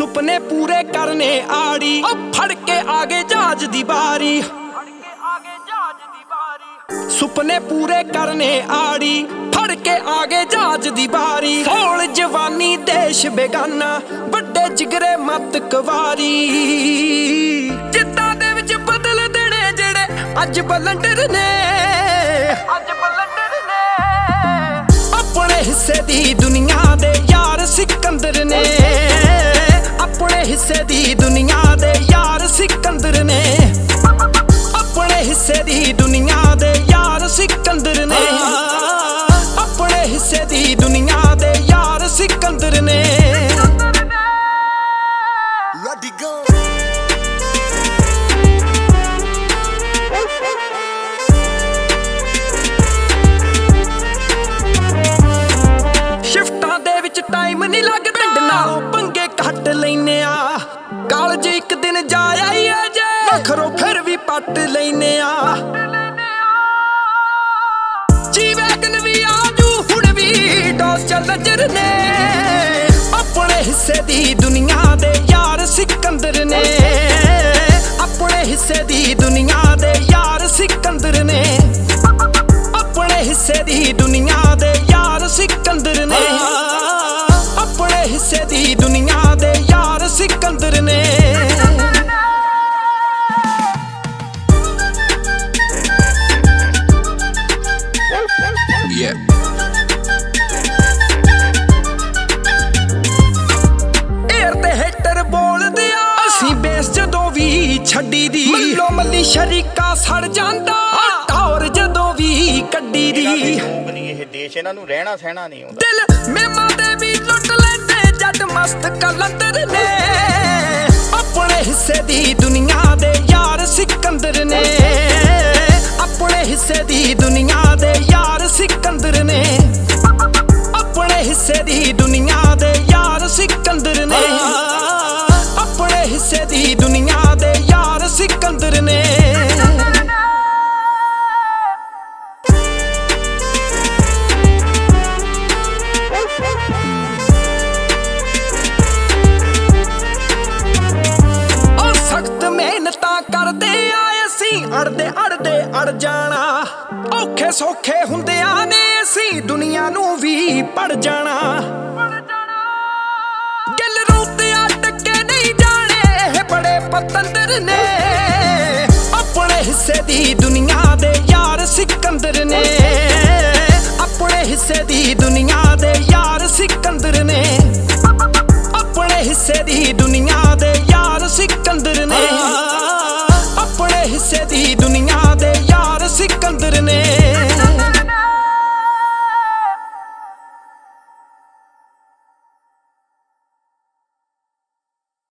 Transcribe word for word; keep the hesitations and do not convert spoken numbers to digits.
सुपने पूरे करने आड़ी, अब फड़ के आगे जहाज दी बारी। सुपने पूरे करने आड़ी, फड़ के आगे जहाज दी बारी। फौल जवानी देश बेगाना, बड़े जिगरे मत कवारी। जिद्दां दे विच बदल देने जेड़े अज बलंडर ने, अज बलंडर ने। अपने हिस्से दी दुनिया दे यार सिकंदर ने, अपने हिस्से दी दुनिया दे यार सिकंदर ने। अपने हिस्से दी दुनिया दे यार सिकंदर ने, अपने हिस्से दी दुनिया दे यार सिकंदर ने। Ready go। शिफ्टां दे विच टाइम नहीं लगदा, नालों पंगे घट लैने आ। कालज एक दिन जा आईए जे, वखरों फिर भी पट लैने आ। जी वैगन भी आजू हुण भी डोस चल नजर ने। अपने हिस्से दी दुनिया दे यार सिकंदर ने, अपने हिस्से दी दुनिया दे यार सिकंदर ने। अपने हिस्से दी दुनिया दे यार सिकंदर ने, अपने हिस्से दी दुनिया दे यार सिकंदर ने। Yeah। एयर ते हेटर बोलदे आ, असीं बेस जदों भी छड्डी दी। मल्लो मल्ली शरीका सड़ जांदा, टौर जदों भी कड्डी दी। ਇਹ ਦੇਸ਼ ਇਹਨਾਂ ਨੂੰ ਰਹਿਣਾ ਸਹਿਣਾ ਨਹੀਂ ਆਉਂਦਾ। दिल मेमा दे भी लुट लैंदे जट मस्त कलंदर ने। अपने हिस्से दी दुनिया दे यार सिकंदर ने, अपने हिस्से दी दुनिया दे यार सिकंदर ने। अपने हिस्से दी दुनिया दे यार सिकंदर ने, अपने हिस्से दी दुनिया दे यार सिकंदर ने। अड़दे अड़दे अड़ जाना, औखे सौखे हुंदियां ने असीं दुनिया नूं भी पड़ जाना। दिल रूते अटके नहीं जाने बड़े पतंदर ने। अपने हिस्से दी दुनिया दे यार सिकंदर ने,